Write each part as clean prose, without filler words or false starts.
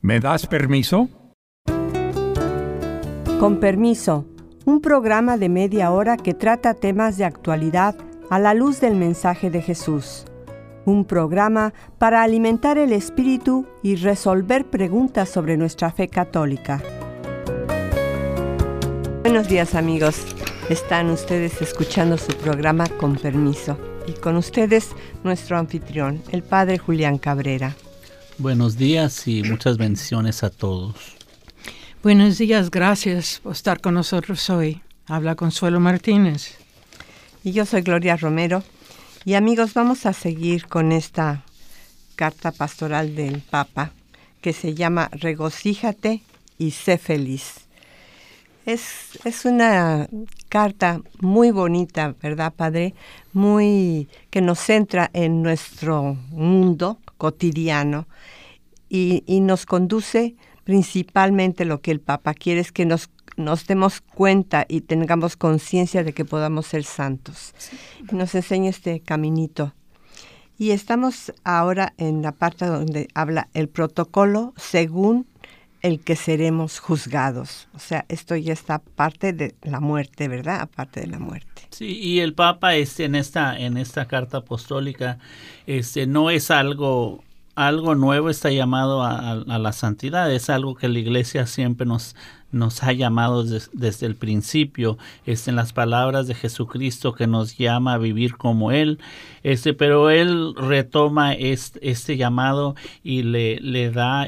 ¿Me das permiso? Con permiso, un programa de media hora que trata temas de actualidad a la luz del mensaje de Jesús. Un programa para alimentar el espíritu y resolver preguntas sobre nuestra fe católica. Buenos días, amigos. Están ustedes escuchando su programa Con Permiso. Y con ustedes, nuestro anfitrión, el Padre Julián Cabrera. Buenos días y muchas bendiciones a todos. Buenos días, gracias por estar con nosotros hoy. Habla Consuelo Martínez. Y yo soy Gloria Romero. Y amigos, vamos a seguir con esta carta pastoral del Papa que se llama Regocíjate y sé feliz. Es una carta muy bonita, ¿verdad, Padre? Muy que nos centra en nuestro mundo cotidiano y nos conduce principalmente lo que el Papa quiere es que nos demos cuenta y tengamos conciencia de que podamos ser santos. Y nos enseña este caminito. Y estamos ahora en la parte donde habla el protocolo según el que seremos juzgados. O sea, esto ya está parte de la muerte, ¿verdad? Aparte de la muerte. Sí, y el Papa en esta carta apostólica no es algo nuevo, está llamado a la santidad, es algo que la Iglesia siempre nos ha llamado desde el principio, en las palabras de Jesucristo que nos llama a vivir como Él, pero Él retoma este llamado y le da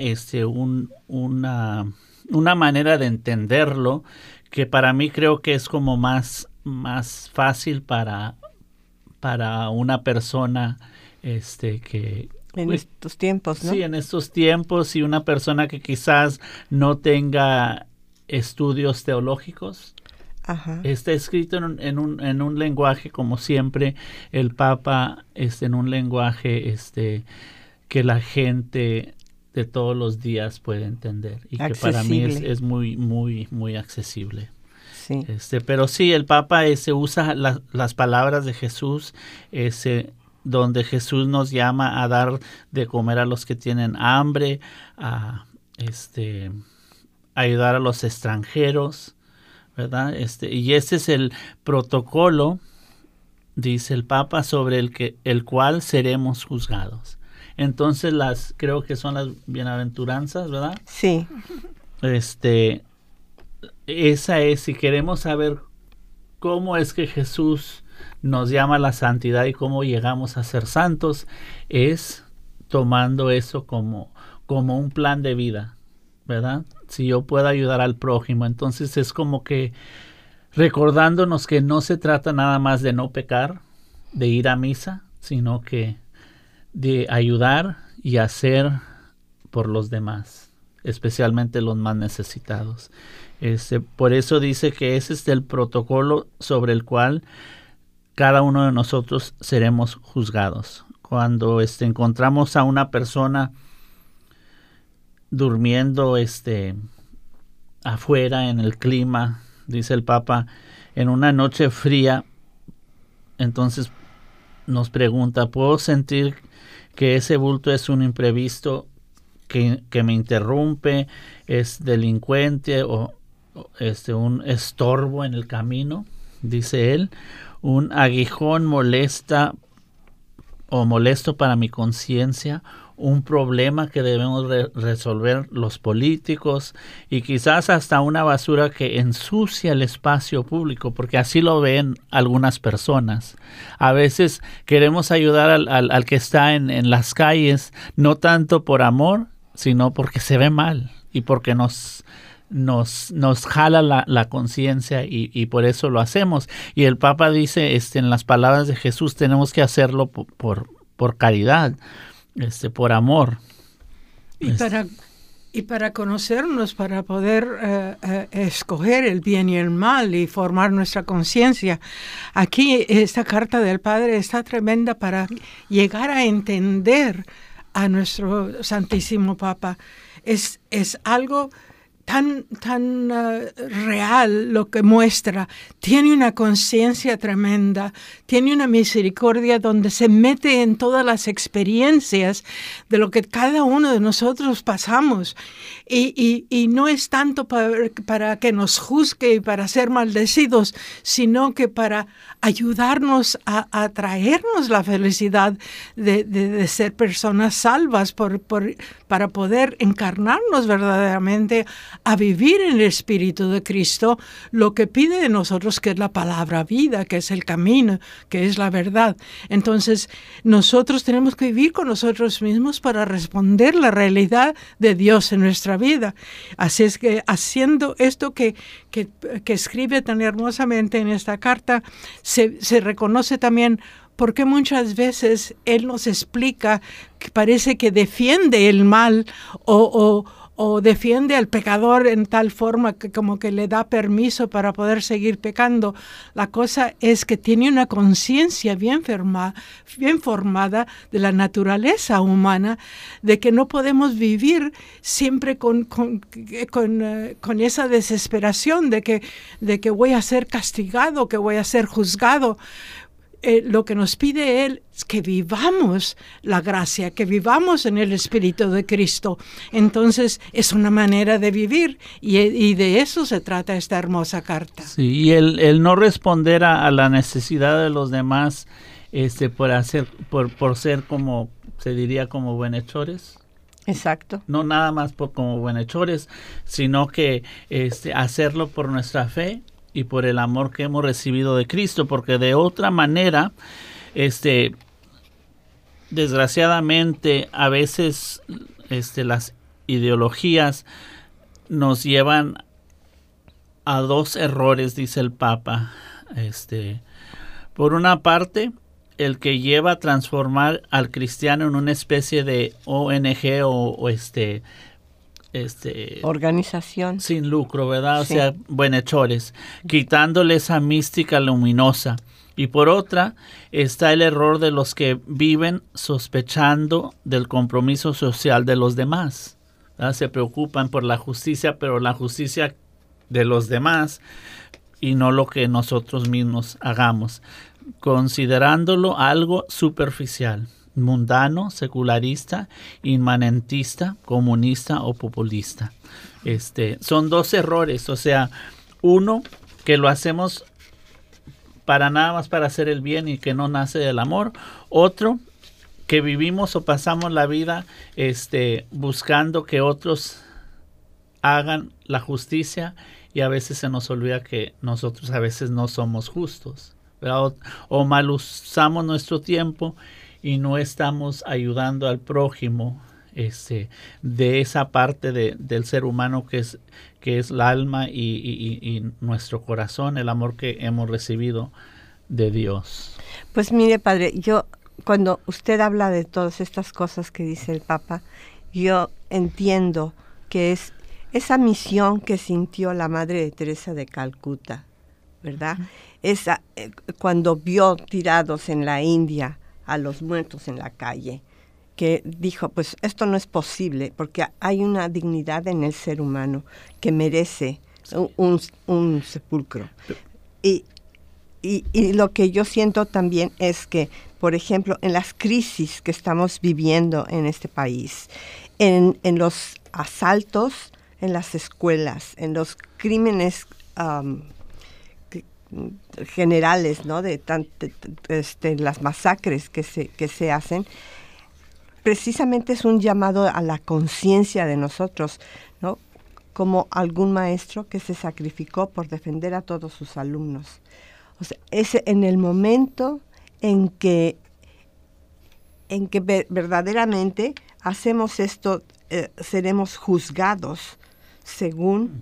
una manera de entenderlo que para mí creo que es como más fácil para una persona que en estos tiempos, ¿no? Sí, en estos tiempos, y una persona que quizás no tenga estudios teológicos. Ajá. Está escrito en un lenguaje, como siempre, el Papa en un lenguaje que la gente de todos los días puede entender y que para mí es muy, muy, muy accesible. Sí. Pero sí, el Papa usa las palabras de Jesús, donde Jesús nos llama a dar de comer a los que tienen hambre, a ayudar a los extranjeros, ¿verdad? Y ese es el protocolo, dice el Papa, sobre el cual seremos juzgados. Entonces creo que son las bienaventuranzas, ¿verdad? Sí. Esa es, si queremos saber cómo es que Jesús nos llama a la santidad y cómo llegamos a ser santos, es tomando eso como un plan de vida, ¿verdad? Si yo puedo ayudar al prójimo, entonces es como que recordándonos que no se trata nada más de no pecar, de ir a misa, sino que de ayudar y hacer por los demás, especialmente los más necesitados. Por eso dice que ese es el protocolo sobre el cual cada uno de nosotros seremos juzgados. Cuando encontramos a una persona durmiendo afuera en el clima, dice el Papa, en una noche fría, entonces nos pregunta, ¿puedo sentir que ese bulto es un imprevisto que me interrumpe, es delincuente o un estorbo en el camino? Dice él, un aguijón molesto para mi conciencia, un problema que debemos resolver los políticos y quizás hasta una basura que ensucia el espacio público, porque así lo ven algunas personas. A veces queremos ayudar al que está en las calles, no tanto por amor, sino porque se ve mal y porque nos jala la conciencia y por eso lo hacemos. Y el Papa dice en las palabras de Jesús, tenemos que hacerlo por caridad, por amor. Y para conocernos, para poder escoger el bien y el mal y formar nuestra conciencia. Aquí esta carta del Padre está tremenda para llegar a entender a nuestro Santísimo Papa. Es algo tan real lo que muestra. Tiene una conciencia tremenda, tiene una misericordia donde se mete en todas las experiencias de lo que cada uno de nosotros pasamos. Y no es tanto para que nos juzgue y para ser maldecidos, sino que para ayudarnos a traernos la felicidad de ser personas salvas, para poder encarnarnos verdaderamente a vivir en el Espíritu de Cristo, lo que pide de nosotros, que es la palabra vida, que es el camino, que es la verdad. Entonces, nosotros tenemos que vivir con nosotros mismos para responder la realidad de Dios en nuestra vida. Así es que, haciendo esto que escribe tan hermosamente en esta carta, se reconoce también porque muchas veces Él nos explica que parece que defiende el mal o defiende al pecador en tal forma que como que le da permiso para poder seguir pecando. La cosa es que tiene una conciencia bien formada de la naturaleza humana, de que no podemos vivir siempre con esa desesperación de que voy a ser castigado, que voy a ser juzgado. Lo que nos pide Él es que vivamos la gracia, que vivamos en el Espíritu de Cristo. Entonces, es una manera de vivir y de eso se trata esta hermosa carta. Sí, y el no responder a la necesidad de los demás por ser como, se diría, como buenhechores. Exacto. No nada más como buenhechores, sino que hacerlo por nuestra fe y por el amor que hemos recibido de Cristo, porque de otra manera, desgraciadamente, a veces las ideologías nos llevan a dos errores, dice el Papa. Por una parte, el que lleva a transformar al cristiano en una especie de ONG o organización sin lucro, ¿verdad? Sí. O sea, buenhechores, quitándole esa mística luminosa. Y por otra, está el error de los que viven sospechando del compromiso social de los demás, ¿verdad? Se preocupan por la justicia, pero la justicia de los demás y no lo que nosotros mismos hagamos, considerándolo algo superficial, mundano, secularista, inmanentista, comunista o populista. Son dos errores, o sea, uno que lo hacemos para nada más para hacer el bien y que no nace del amor, otro que vivimos o pasamos la vida buscando que otros hagan la justicia y a veces se nos olvida que nosotros a veces no somos justos, ¿verdad? O mal usamos nuestro tiempo y no estamos ayudando al prójimo de esa parte del ser humano que es el alma y nuestro corazón, el amor que hemos recibido de Dios. Pues mire, padre, cuando usted habla de todas estas cosas que dice el Papa, yo entiendo que es esa misión que sintió la Madre de Teresa de Calcuta, ¿verdad? Esa, cuando vio tirados en la India a los muertos en la calle, que dijo, pues esto no es posible, porque hay una dignidad en el ser humano que merece un sepulcro. Y lo que yo siento también es que, por ejemplo, en las crisis que estamos viviendo en este país, en los asaltos en las escuelas, en los crímenes generales, ¿no? de las masacres que se hacen, precisamente es un llamado a la conciencia de nosotros, ¿no? Como algún maestro que se sacrificó por defender a todos sus alumnos. O sea, es en el momento en que verdaderamente hacemos esto, seremos juzgados según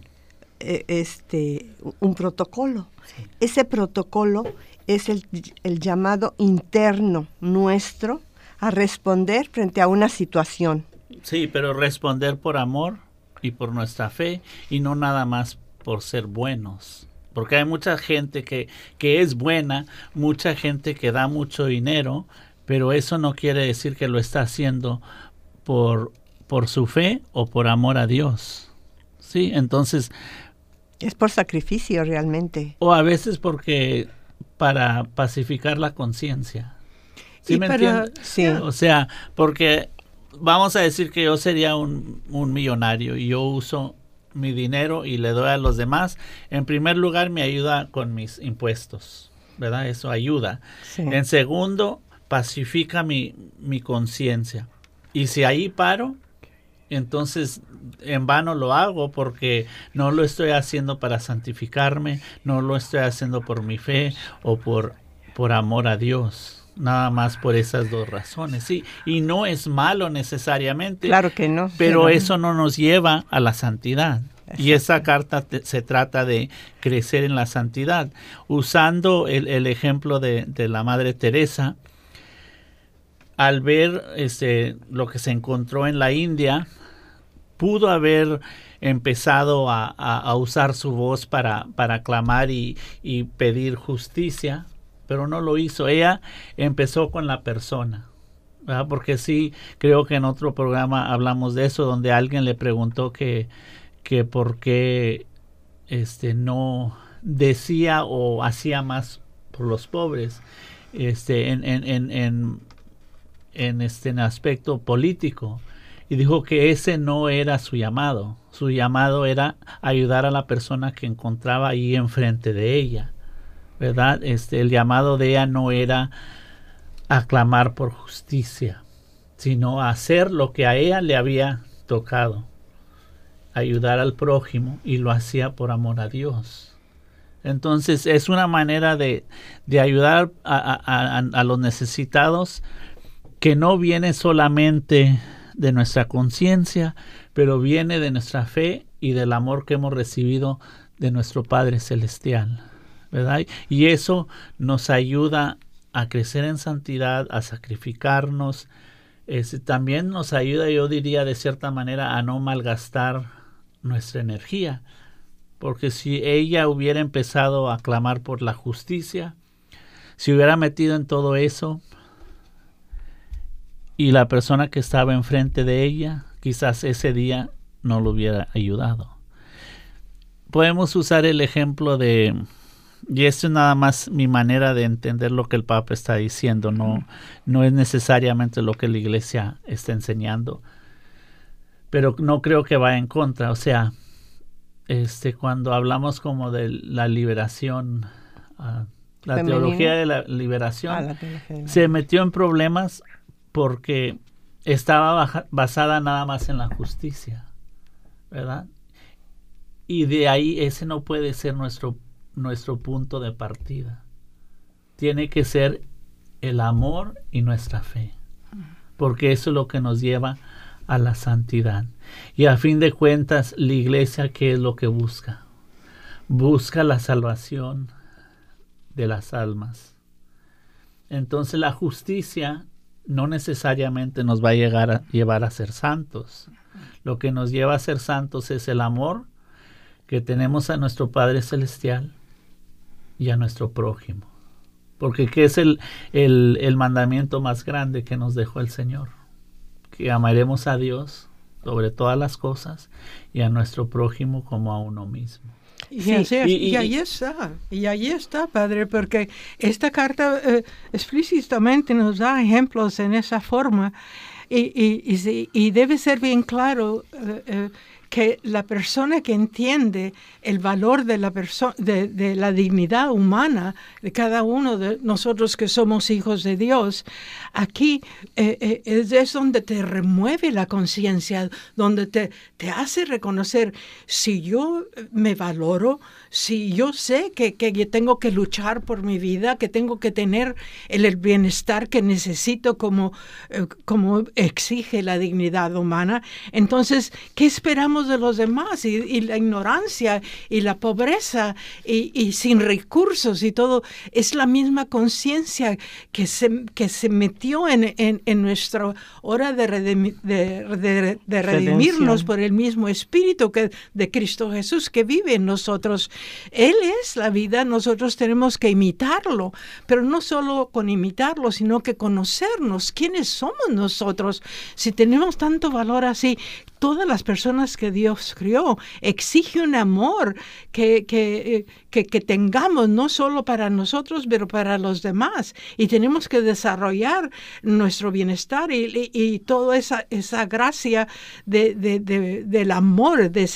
un protocolo. Sí. Ese protocolo es el llamado interno nuestro a responder frente a una situación. Sí, pero responder por amor y por nuestra fe y no nada más por ser buenos. Porque hay mucha gente que es buena, mucha gente que da mucho dinero, pero eso no quiere decir que lo está haciendo por su fe o por amor a Dios. Sí, entonces... Es por sacrificio realmente. O a veces porque para pacificar la conciencia. ¿Sí me entiendes? Sí. O sea, porque vamos a decir que yo sería un millonario y yo uso mi dinero y le doy a los demás. En primer lugar, me ayuda con mis impuestos, ¿verdad? Eso ayuda. Sí. En segundo, pacifica mi conciencia. Y si ahí paro, entonces en vano lo hago porque no lo estoy haciendo para santificarme, no lo estoy haciendo por mi fe o por amor a Dios. Nada más por esas dos razones, sí. Y no es malo necesariamente. Claro que no. Pero eso no nos lleva a la santidad. Exacto. Y esa carta se trata de crecer en la santidad. Usando el ejemplo de la Madre Teresa, al ver lo que se encontró en la India, pudo haber empezado a usar su voz para clamar y pedir justicia, pero no lo hizo. Ella empezó con la persona, ¿verdad? Porque sí, creo que en otro programa hablamos de eso, donde alguien le preguntó que por qué no decía o hacía más por los pobres en aspecto político, y dijo que ese no era su llamado. Su llamado era ayudar a la persona que encontraba ahí enfrente de ella, ¿verdad? El llamado de ella no era a clamar por justicia, sino a hacer lo que a ella le había tocado, ayudar al prójimo, y lo hacía por amor a Dios. Entonces es una manera de ayudar a los necesitados que no viene solamente de nuestra conciencia, pero viene de nuestra fe y del amor que hemos recibido de nuestro Padre Celestial, ¿verdad? Y eso nos ayuda a crecer en santidad, a sacrificarnos. También nos ayuda, yo diría, de cierta manera, a no malgastar nuestra energía, porque si ella hubiera empezado a clamar por la justicia, si hubiera metido en todo eso, y la persona que estaba enfrente de ella, quizás ese día no lo hubiera ayudado. Podemos usar el ejemplo y esto es nada más mi manera de entender lo que el Papa está diciendo, no es necesariamente lo que la Iglesia está enseñando, pero no creo que vaya en contra. O sea, cuando hablamos como de la liberación, la teología de la liberación, se metió en problemas porque estaba basada nada más en la justicia, ¿verdad? Y de ahí ese no puede ser nuestro punto de partida. Tiene que ser el amor y nuestra fe, porque eso es lo que nos lleva a la santidad. Y a fin de cuentas, la Iglesia, ¿qué es lo que busca? Busca la salvación de las almas. Entonces la justicia no necesariamente nos va a llevar a ser santos. Lo que nos lleva a ser santos es el amor que tenemos a nuestro Padre Celestial y a nuestro prójimo. Porque ¿qué es el mandamiento más grande que nos dejó el Señor? Que amaremos a Dios sobre todas las cosas y a nuestro prójimo como a uno mismo. Y ahí está, Padre, porque esta carta explícitamente nos da ejemplos en esa forma y debe ser bien claro que la persona que entiende el valor de la dignidad humana de cada uno de nosotros que somos hijos de Dios, aquí es donde te remueve la conciencia, donde te hace reconocer si yo me valoro, si yo sé que tengo que luchar por mi vida, que tengo que tener el bienestar que necesito como exige la dignidad humana. Entonces, ¿qué esperamos de los demás? Y la ignorancia y la pobreza y sin recursos y todo, es la misma conciencia que se metió en nuestra hora de redimirnos por el mismo Espíritu de Cristo Jesús que vive en nosotros. Él es la vida, nosotros tenemos que imitarlo, pero no solo con imitarlo, sino que conocernos, quiénes somos nosotros. Si tenemos tanto valor así, todas las personas que Dios crió. Exige un amor que tengamos, no solo para nosotros, pero para los demás. Y tenemos que desarrollar nuestro bienestar y toda esa gracia del amor, de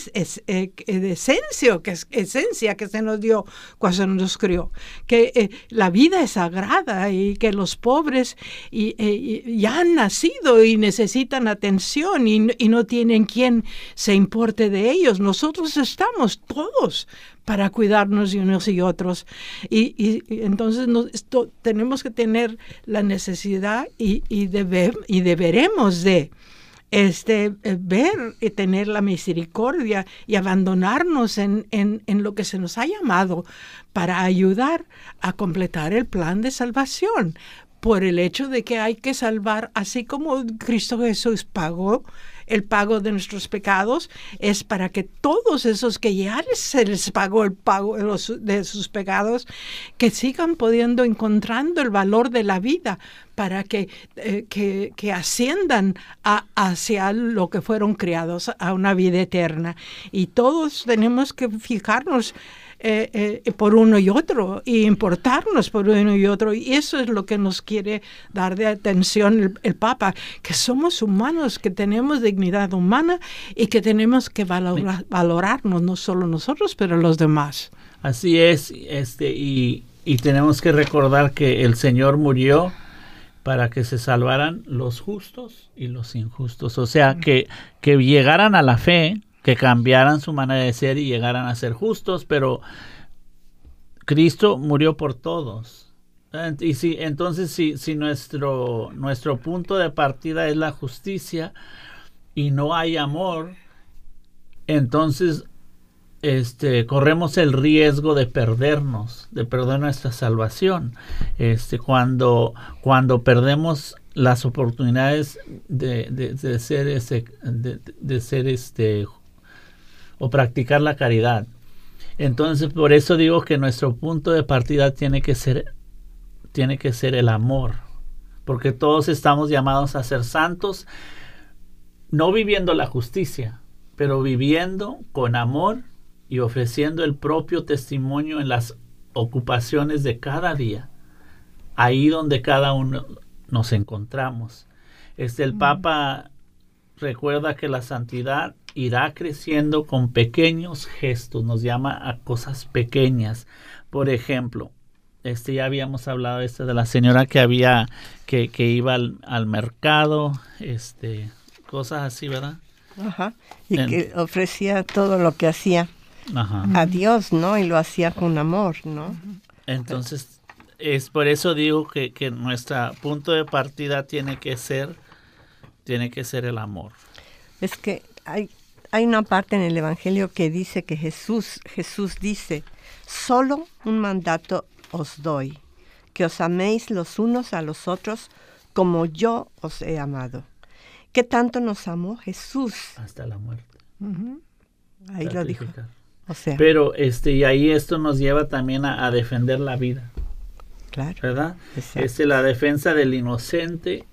esencia que se nos dio cuando nos crió. Que la vida es sagrada y que los pobres ya han nacido y necesitan atención y no tienen quien se importe de ellos. Nosotros estamos todos para cuidarnos de unos y otros. Y entonces tenemos que tener la necesidad y deberemos de ver y tener la misericordia y abandonarnos en lo que se nos ha llamado para ayudar a completar el plan de salvación, por el hecho de que hay que salvar, así como Cristo Jesús pagó el pago de nuestros pecados, es para que todos esos que ya se les pagó el pago de sus pecados, que sigan encontrando el valor de la vida, para que asciendan hacia lo que fueron creados, a una vida eterna. Y todos tenemos que fijarnos por uno y otro, y importarnos por uno y otro, y eso es lo que nos quiere dar de atención el Papa, que somos humanos, que tenemos dignidad humana y que tenemos que valorarnos, no solo nosotros, pero los demás. Así es, y tenemos que recordar que el Señor murió para que se salvaran los justos y los injustos, o sea, que llegaran a la fe, que cambiaran su manera de ser y llegaran a ser justos, pero Cristo murió por todos. Y si nuestro punto de partida es la justicia y no hay amor, entonces corremos el riesgo de perder nuestra salvación. Cuando perdemos las oportunidades de ser o practicar la caridad. Entonces, por eso digo que nuestro punto de partida tiene que ser el amor, porque todos estamos llamados a ser santos, no viviendo la justicia, pero viviendo con amor y ofreciendo el propio testimonio en las ocupaciones de cada día, ahí donde cada uno nos encontramos. El Papa recuerda que la santidad irá creciendo con pequeños gestos, nos llama a cosas pequeñas. Por ejemplo, ya habíamos hablado de la señora que iba al mercado, cosas así, ¿verdad? Ajá. Y que ofrecía todo lo que hacía a Dios, ¿no? Y lo hacía con amor, ¿no? Entonces, es por eso digo que nuestro punto de partida tiene que ser el amor. Es que hay una parte en el Evangelio que dice que Jesús dice: solo un mandato os doy, que os améis los unos a los otros como yo os he amado. ¿Qué tanto nos amó Jesús? Hasta la muerte. Ahí lo dijo. O sea, pero y ahí esto nos lleva también a defender la vida. Claro. ¿Verdad? Exacto. La defensa del inocente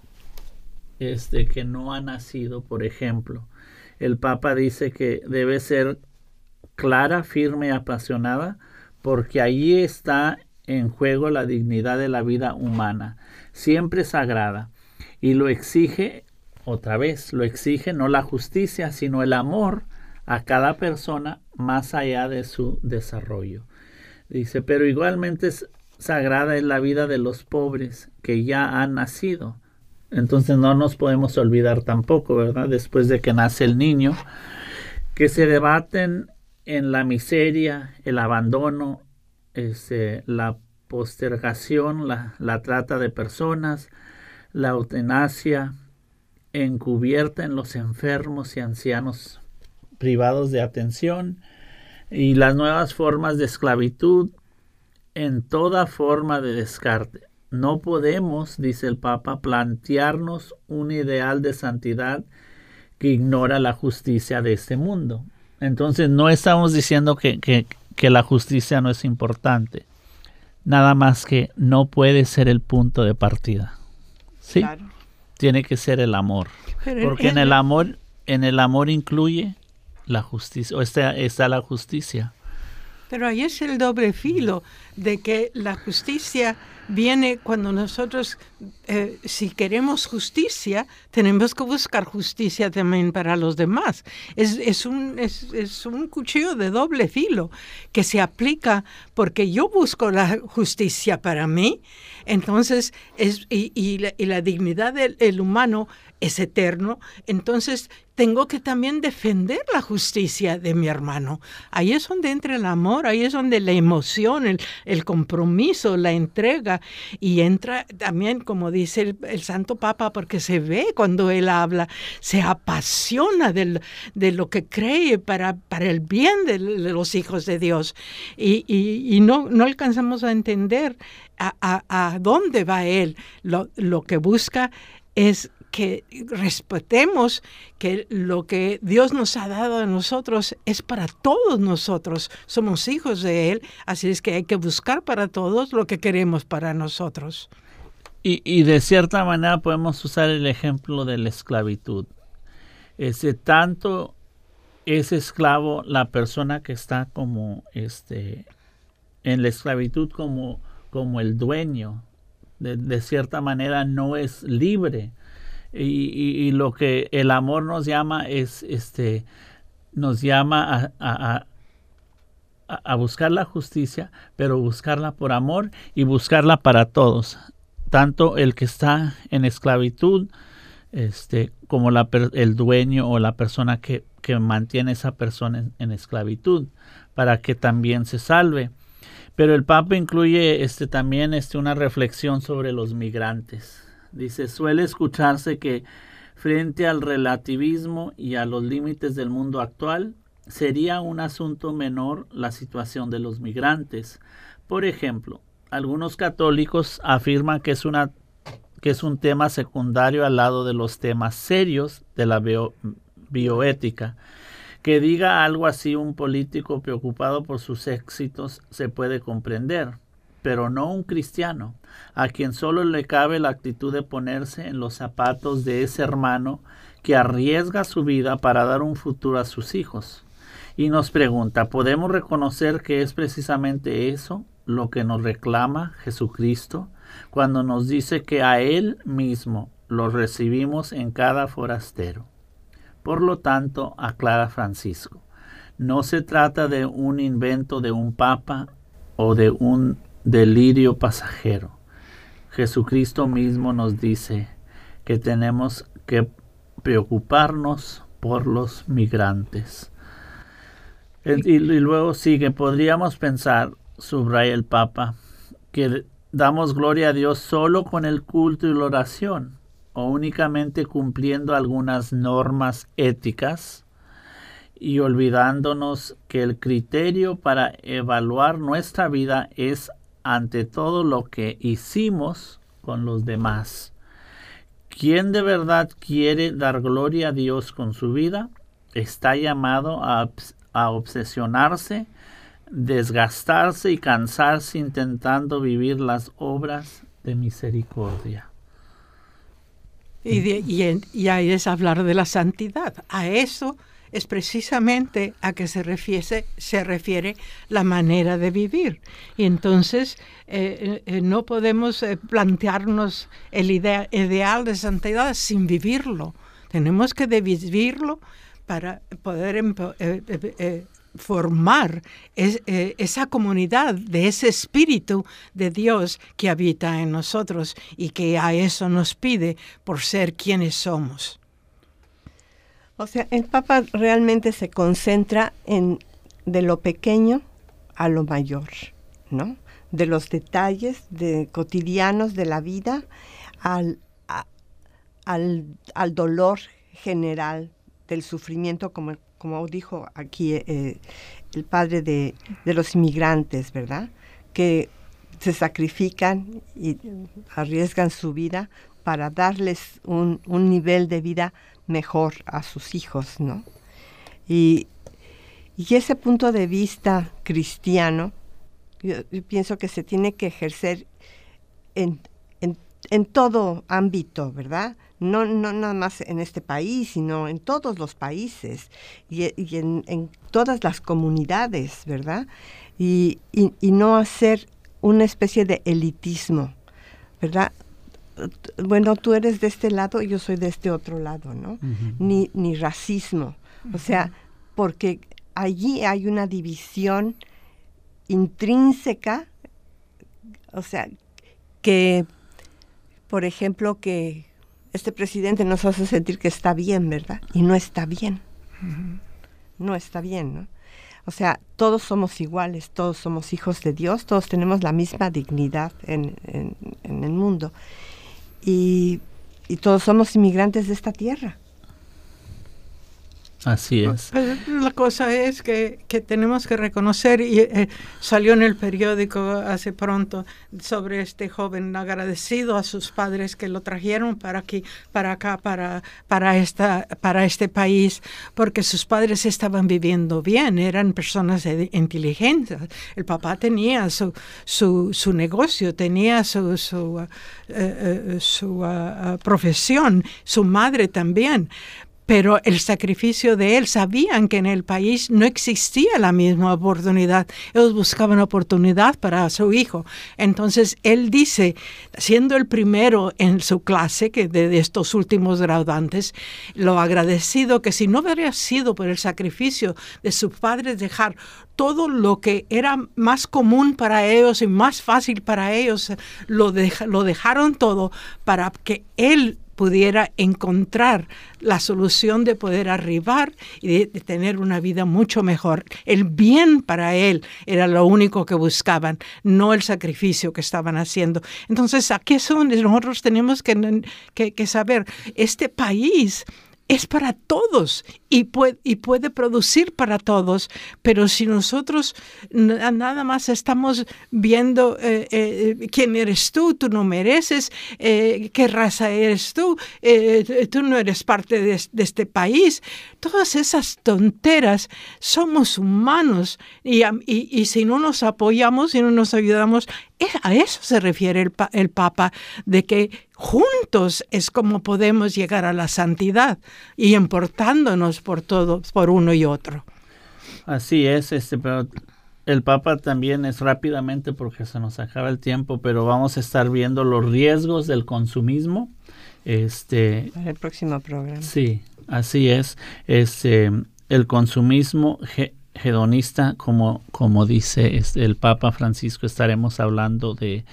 que no ha nacido, por ejemplo. El Papa dice que debe ser clara, firme y apasionada, porque allí está en juego la dignidad de la vida humana, siempre sagrada, y lo exige no la justicia, sino el amor a cada persona más allá de su desarrollo. Dice, pero igualmente sagrada es la vida de los pobres que ya han nacido. Entonces no nos podemos olvidar tampoco, ¿verdad? Después de que nace el niño, que se debaten en la miseria, el abandono, la postergación, la trata de personas, la eutanasia encubierta en los enfermos y ancianos privados de atención, y las nuevas formas de esclavitud en toda forma de descarte. No podemos, dice el Papa, plantearnos un ideal de santidad que ignora la justicia de este mundo. Entonces no estamos diciendo que la justicia no es importante, nada más que no puede ser el punto de partida. ¿Sí? Claro. Tiene que ser el amor, porque en el amor en el amor incluye la justicia, o está la justicia. Pero ahí es el doble filo de que la justicia viene cuando nosotros, si queremos justicia, tenemos que buscar justicia también para los demás. Es un cuchillo de doble filo que se aplica porque yo busco la justicia para mí, entonces la dignidad del humano es eterno, entonces tengo que también defender la justicia de mi hermano. Ahí es donde entra el amor, ahí es donde la emoción, el compromiso, la entrega, y entra también, como dice el Santo Papa, porque se ve cuando él habla, se apasiona de lo que cree para el bien de los hijos de Dios. Y no alcanzamos a entender a dónde va él. Lo que busca es que respetemos que lo que Dios nos ha dado a nosotros es para todos nosotros. Somos hijos de Él, así es que hay que buscar para todos lo que queremos para nosotros. Y de cierta manera podemos usar el ejemplo de la esclavitud. Tanto es esclavo la persona que está como en la esclavitud como el dueño. De cierta manera no es libre. Y lo que el amor nos llama es nos llama a buscar la justicia, pero buscarla por amor y buscarla para todos, tanto el que está en esclavitud como el dueño o la persona que mantiene a esa persona en esclavitud, para que también se salve. Pero el Papa incluye también una reflexión sobre los migrantes. Dice, suele escucharse que frente al relativismo y a los límites del mundo actual, sería un asunto menor la situación de los migrantes. Por ejemplo, algunos católicos afirman que es un tema secundario al lado de los temas serios de la bioética. Que diga algo así un político preocupado por sus éxitos se puede comprender, pero no un cristiano, a quien solo le cabe la actitud de ponerse en los zapatos de ese hermano que arriesga su vida para dar un futuro a sus hijos. Y nos pregunta, ¿podemos reconocer que es precisamente eso lo que nos reclama Jesucristo cuando nos dice que a Él mismo lo recibimos en cada forastero? Por lo tanto, aclara Francisco, no se trata de un invento de un papa o de un delirio pasajero. Jesucristo mismo nos dice que tenemos que preocuparnos por los migrantes. Y luego sigue, podríamos pensar, subraya el Papa, que damos gloria a Dios solo con el culto y la oración, o únicamente cumpliendo algunas normas éticas, y olvidándonos que el criterio para evaluar nuestra vida es ante todo lo que hicimos con los demás. Quien de verdad quiere dar gloria a Dios con su vida está llamado a obsesionarse, desgastarse y cansarse intentando vivir las obras de misericordia. Y ahí es hablar de la santidad. A eso es precisamente a que se refiere la manera de vivir. Y entonces no podemos plantearnos el ideal de santidad sin vivirlo. Tenemos que vivirlo para poder formar esa comunidad de ese espíritu de Dios que habita en nosotros y que a eso nos pide por ser quienes somos. O sea, el Papa realmente se concentra de lo pequeño a lo mayor, ¿no? De los detalles cotidianos de la vida al dolor general del sufrimiento, como dijo aquí el padre de los inmigrantes, ¿verdad? Que se sacrifican y arriesgan su vida para darles un nivel de vida mejor a sus hijos, ¿no? Y ese punto de vista cristiano, yo pienso que se tiene que ejercer en en todo ámbito, ¿verdad? No nada más en este país, sino en todos los países y en todas las comunidades, ¿verdad? Y no hacer una especie de elitismo, ¿verdad? Bueno, tú eres de este lado y yo soy de este otro lado, ¿no? Uh-huh. Ni racismo. O sea, porque allí hay una división intrínseca, o sea, que, por ejemplo, que este presidente nos hace sentir que está bien, ¿verdad? Y no está bien. Uh-huh. No está bien, ¿no? O sea, todos somos iguales, todos somos hijos de Dios, todos tenemos la misma dignidad en el mundo. Y todos somos inmigrantes de esta tierra. Así es. La cosa es que tenemos que reconocer, y salió en el periódico hace pronto sobre este joven agradecido a sus padres que lo trajeron para este país, porque sus padres estaban viviendo bien, eran personas inteligentes. El papá tenía su negocio, tenía su profesión, su madre también. Pero el sacrificio de él, sabían que en el país no existía la misma oportunidad. Ellos buscaban oportunidad para su hijo. Entonces, él dice, siendo el primero en su clase, que de estos últimos graduantes, lo agradecido que si no hubiera sido por el sacrificio de sus padres, dejar todo lo que era más común para ellos y más fácil para ellos, lo dejaron todo para que él pudiera encontrar la solución de poder arribar y de tener una vida mucho mejor. El bien para él era lo único que buscaban, no el sacrificio que estaban haciendo. Entonces, aquí es donde nosotros tenemos que saber, este país es para todos y puede producir para todos, pero si nosotros nada más estamos viendo quién eres tú no mereces, qué raza eres tú no eres parte de este país, todas esas tonteras, somos humanos y si no nos apoyamos, si no nos ayudamos, a eso se refiere el Papa, de que juntos es como podemos llegar a la santidad y importándonos por todos, por uno y otro. Así es, pero el Papa también es rápidamente porque se nos acaba el tiempo, pero vamos a estar viendo los riesgos del consumismo. Para el próximo programa. Sí, así es. El consumismo hedonista, como dice el Papa Francisco, estaremos hablando de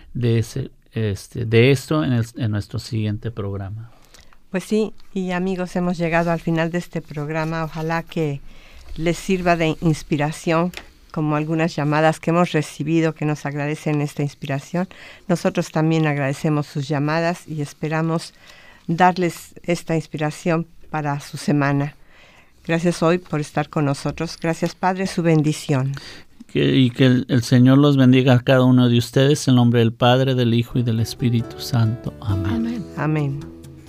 esto en nuestro siguiente programa. Pues sí, y amigos, hemos llegado al final de este programa. Ojalá que les sirva de inspiración, como algunas llamadas que hemos recibido que nos agradecen esta inspiración. Nosotros también agradecemos sus llamadas y esperamos darles esta inspiración para su semana. Gracias hoy por estar con nosotros. Gracias, Padre, su bendición. Y que el Señor los bendiga a cada uno de ustedes en nombre del Padre, del Hijo y del Espíritu Santo. Amén. Amén. Amén.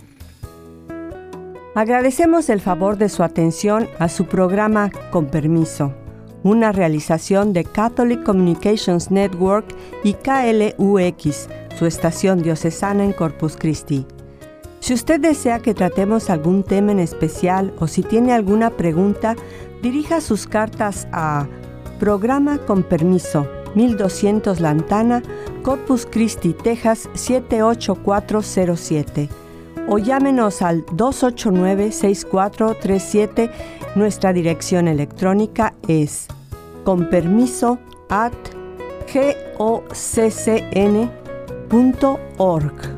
Agradecemos el favor de su atención a su programa Con Permiso, una realización de Catholic Communications Network y KLUX, su estación diocesana en Corpus Christi. Si usted desea que tratemos algún tema en especial o si tiene alguna pregunta, dirija sus cartas a Programa Con Permiso, 1200 Lantana, Corpus Christi, Texas 78407. O llámenos al 289-6437. Nuestra dirección electrónica es conpermiso@goccn.org.